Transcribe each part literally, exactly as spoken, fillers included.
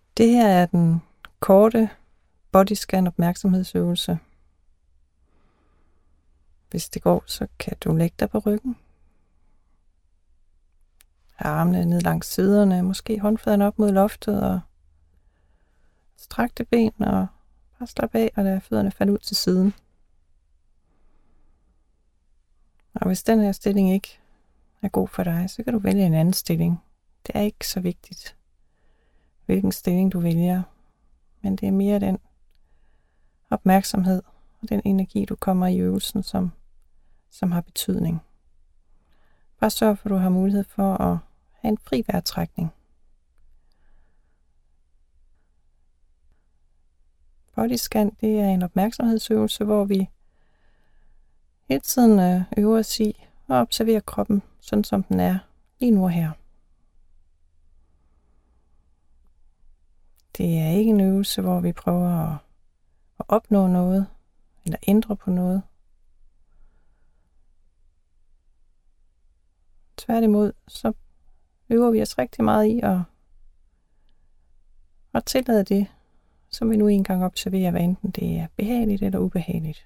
Det her er den korte bodyscan opmærksomhedsøvelse. Hvis det går, så kan du lægge dig på ryggen. Armene ned langs siderne, måske håndfladen op mod loftet og strakte ben og bare slap af og lade fødderne falde ud til siden. Og hvis den her stilling ikke er god for dig, så kan du vælge en anden stilling. Det er ikke så vigtigt, hvilken stilling du vælger, men det er mere den opmærksomhed og den energi, du kommer i øvelsen, som, som har betydning. Bare sørg for, at du har mulighed for at have en fri vejrtrækning. Bodyscan, det er en opmærksomhedsøvelse, hvor vi hele tiden øver os i at observere kroppen, sådan som den er lige nu og her. Det er ikke en øvelse, hvor vi prøver at, at opnå noget eller ændre på noget. Tværtimod, så øver vi os rigtig meget i at, at tillade det, som vi nu engang observerer, hvad enten det er behageligt eller ubehageligt.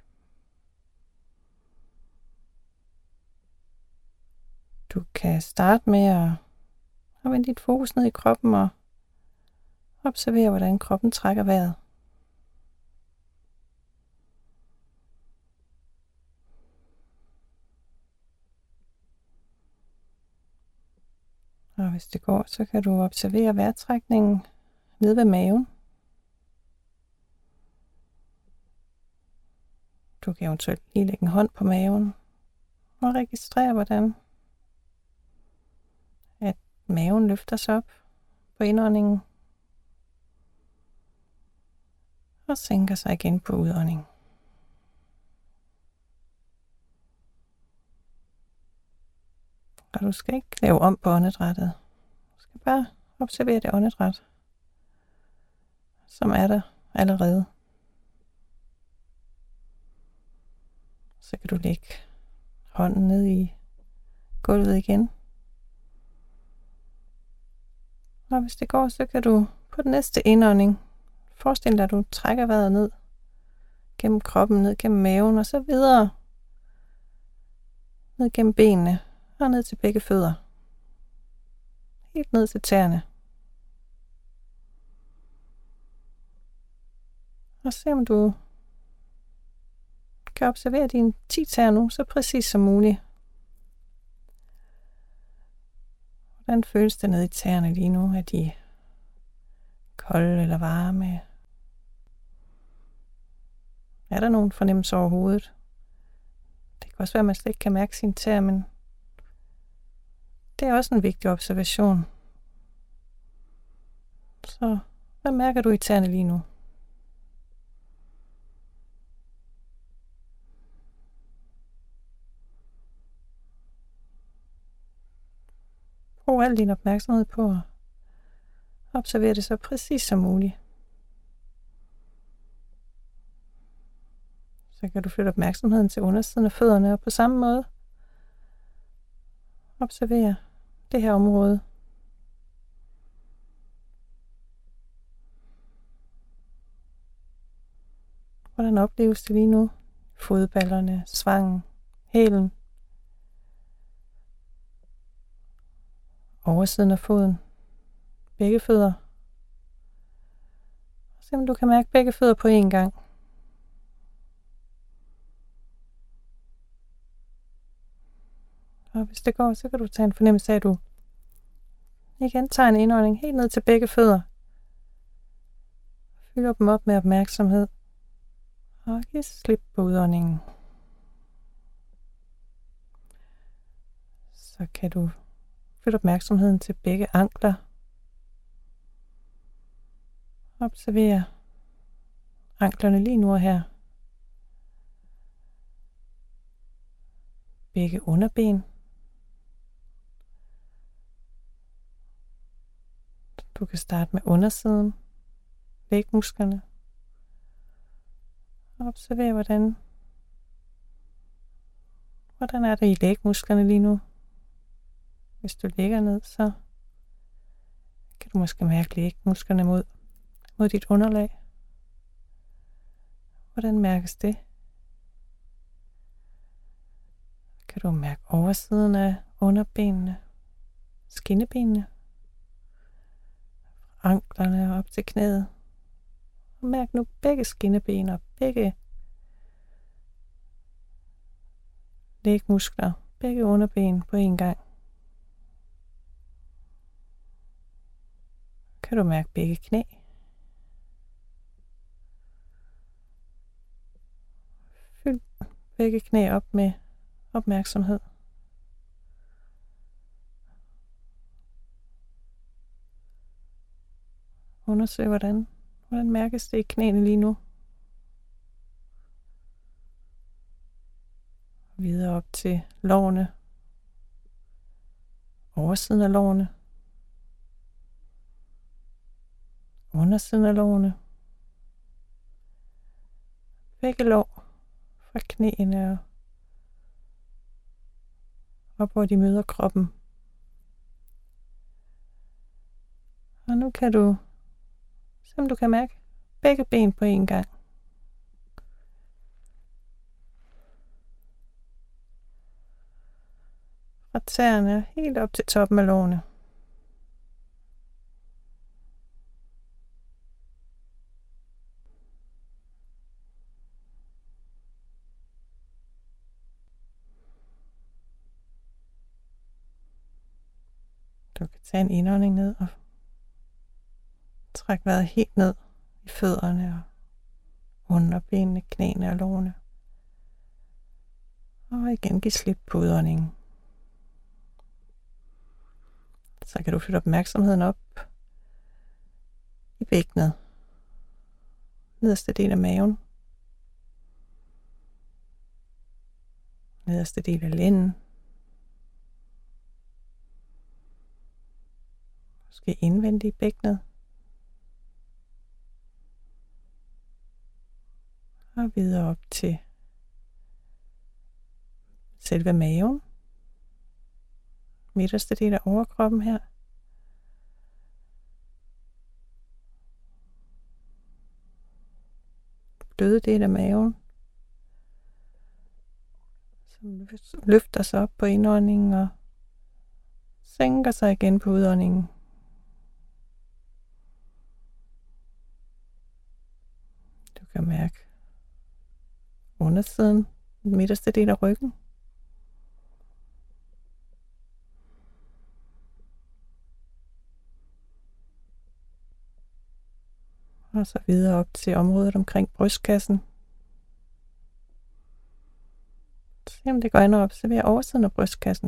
Du kan starte med at, at vende dit fokus ned i kroppen og observere, hvordan kroppen trækker vejret. Og hvis det går, så kan du observere vejrtrækningen ned ved maven. Du kan eventuelt lige lægge en hånd på maven og registrere, hvordan at maven løfter sig op på indåndingen og sænker sig igen på udåndingen. Og du skal ikke lave om på åndedrættet. Du skal bare observere det åndedræt, som er der allerede. Så kan du lægge hånden ned i gulvet igen. Og hvis det går, så kan du på den næste indånding forestille dig, at du trækker vejret ned gennem kroppen, ned gennem maven og så videre ned gennem benene og ned til begge fødder. Helt ned til tæerne. Og se om du kan observere dine ti tæer nu så præcis som muligt. Hvordan føles det nede i tæerne lige nu? Er de kolde eller varme? Er der nogen fornemmelse over hovedet? Det kan også være, at man slet ikke kan mærke sine tæer, men det er også en vigtig observation. Så hvad mærker du i tæerne lige nu? Brug al din opmærksomhed på at observere det så præcis som muligt. Så kan du flytte opmærksomheden til undersiden af fødderne, og på samme måde observere det her område. Hvordan opleves det lige nu? Fodballerne, svangen, hælen, oversiden af foden, begge fødder. Se om du kan mærke begge fødder på én gang. Og hvis det går, så kan du tage en fornemmelse af, at du igen tager en indånding helt ned til begge fødder. Fylder dem op med opmærksomhed. Og giv slip på udåndingen. Så kan du flytte opmærksomheden til begge ankler. Observer anklerne lige nu og her. Begge underben. Du kan starte med undersiden, lægmusklerne. Og observer, hvordan, hvordan er det i lægmusklerne lige nu. Hvis du ligger ned, så kan du måske mærke lægmusklerne mod mod dit underlag. Hvordan mærkes det? Kan du mærke oversiden af underbenene, skinnebenene, anklerne op til knæet. Og mærk nu begge skinneben og begge lægmuskler, begge underben på en gang. Kan du mærke begge knæ? Fyld begge knæ op med opmærksomhed. Undersøg, hvordan, hvordan mærkes det i knæene lige nu. Videre op til lårene, oversiden af lårene, undersiden af lårene, begge lår fra knæene og op, hvor de møder kroppen. Og nu kan du, som du kan mærke, begge ben på en gang. Fra tæerne helt op til toppen af lårene. Du kan tage en indånding ned og træk vejret helt ned i fødderne og underbenene, knæene og lårene. Og igen giv slip på udåndingen. Så kan du flytte opmærksomheden op i bækkenet, nederste del af maven, nederste del af lænden, måske indvendigt i bækkenet, og videre op til selve maven, midterste del af overkroppen her. Bløde del af maven, som løfter sig op på indåndingen og sænker sig igen på udåndingen. Du kan mærke undersiden, den midterste del af ryggen. Og så videre op til området omkring brystkassen. Se om det går an at observere oversiden af brystkassen.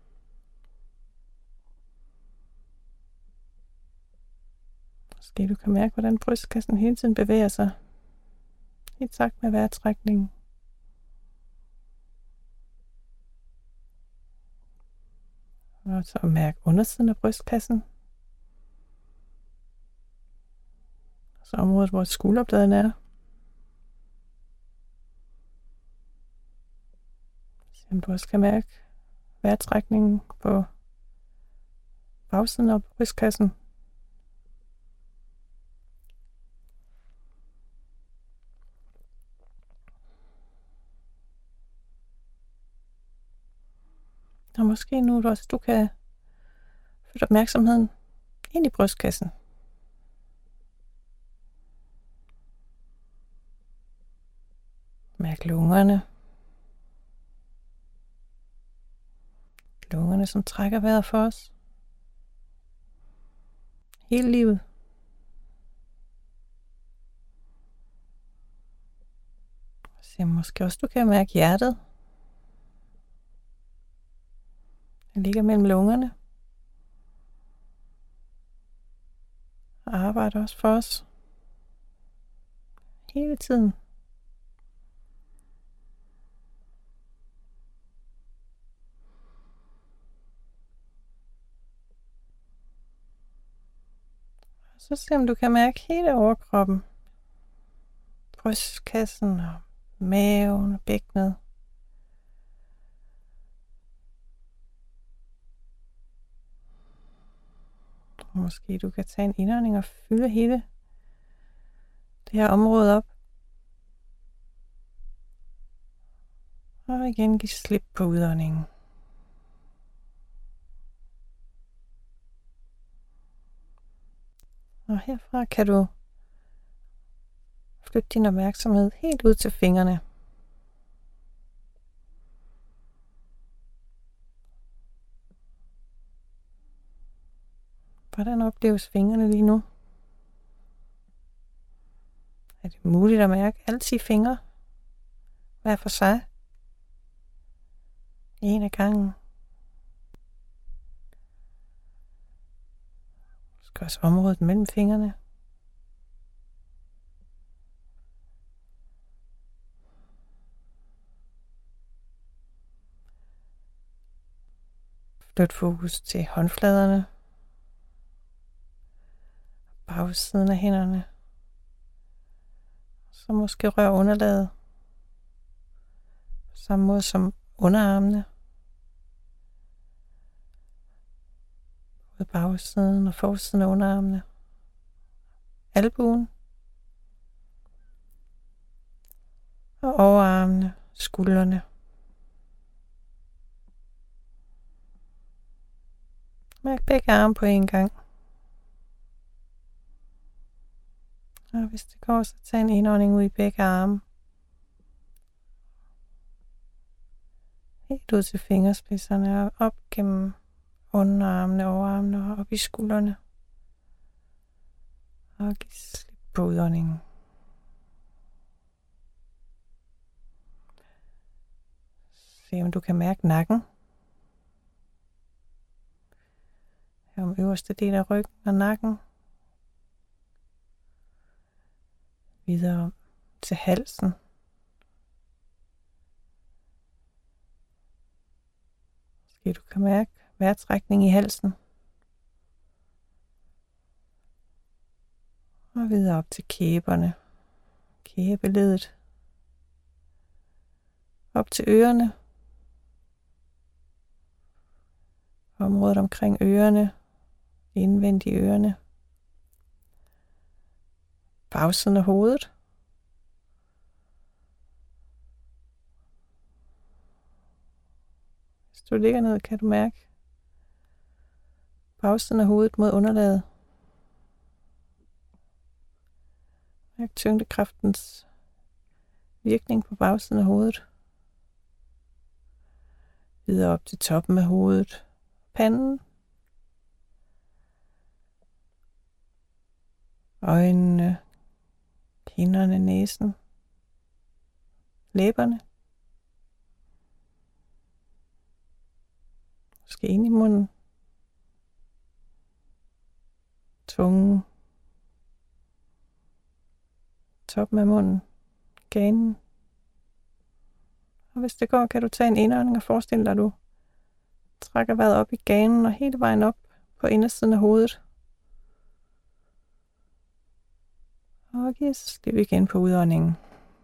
Måske du kan mærke, hvordan brystkassen hele tiden bevæger sig i takt med vejrtrækningen. Og så mærk undersiden af brystkassen. Så området, hvor skulderbladen er. Se om du også kan mærke vejrtrækningen på bagsiden af brystkassen. Og måske nu også, du kan flytte opmærksomheden ind i brystkassen. Mærk lungerne. Lungerne, som trækker vejret for os. Hele livet. Så måske også du kan mærke hjertet. Det ligger mellem lungerne. Og arbejder også for os. Hele tiden. Så se om du kan mærke hele overkroppen. Brystkassen og maven og bækkenet. Og måske du kan tage en indånding og fylde hele det her område op. Og igen giv slip på udåndingen. Og herfra kan du flytte din opmærksomhed helt ud til fingrene. Hvordan opleves fingrene lige nu? Er det muligt at mærke alle ti fingre hver for sig? En af gangen. Måske også området mellem fingrene. Flyt fokus til håndfladerne. Bagsiden af hænderne. Så måske rør underlaget. På samme måde som underarmene. Både bagsiden og forsiden af underarmene. Albuen. Og overarmene, skuldrene. Mærk begge arme på en gang. Og hvis det går, så tag en indånding ud i begge arme. Helt ud til fingerspidserne og op gennem underarmene, overarmene og op i skuldrene. Og giv slip på udåndingen. Se om du kan mærke nakken. Her om øverste del af ryggen og nakken. Videre til halsen. Måske du kan mærke vejrtrækning i halsen. Og videre op til kæberne. Kæbeledet. Op til ørerne. Området omkring ørerne. Indvendigt i ørerne. Bagsiden af hovedet. Hvis du ligger ned, kan du mærke bagsiden af hovedet mod underlaget. Mærk tyngdekraftens virkning på bagsiden af hovedet. Videre op til toppen af hovedet. Panden. Øjnene. Kinderne, næsen. Læberne. Måske ind i munden. Tungen. Toppen af munden. Ganen. Og hvis det går, kan du tage en indånding og forestille dig, at du trækker vejret op i ganen og hele vejen op på indersiden af hovedet. Og giv slip igen på udåndingen.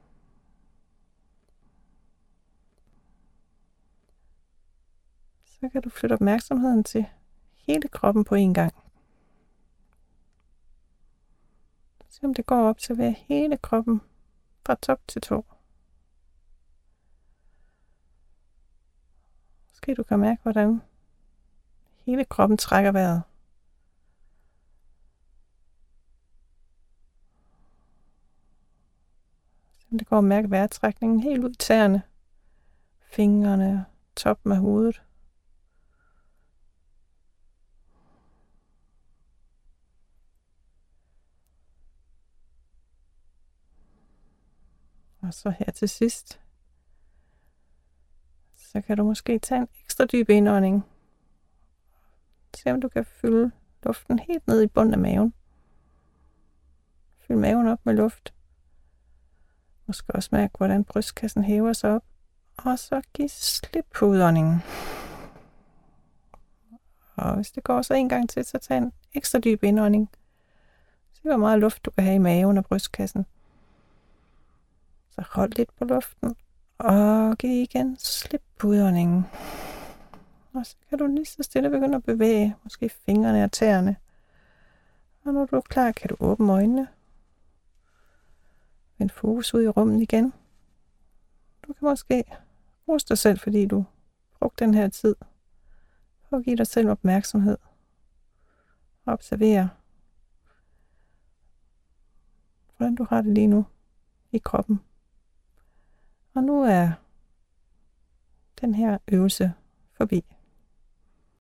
Så kan du flytte opmærksomheden til hele kroppen på en gang. Se om det går op til ved hele kroppen fra top til tå. Måske du kan mærke, hvordan hele kroppen trækker vejret. Det går at mærke vejrtrækningen helt ud i tæerne, fingrene, toppen af hovedet. Og så her til sidst, så kan du måske tage en ekstra dyb indånding. Se om du kan fylde luften helt ned i bunden af maven. Fyld maven op med luft. Måske også mærke, hvordan brystkassen hæver sig op. Og så giv slip på udåndingen. Og hvis det går så en gang til, så tag en ekstra dyb indånding. Se hvor meget luft du kan have i maven og brystkassen. Så hold lidt på luften. Og giv igen slip på udåndingen. Og så kan du lige så stille begynde at bevæge. Måske fingrene og tæerne. Og når du er klar, kan du åbne øjnene. Vend fokus ud i rummet igen. Du kan måske rose dig selv, fordi du brugte den her tid. Prøv at give dig selv opmærksomhed. Observer, hvordan du har det lige nu i kroppen. Og nu er den her øvelse forbi.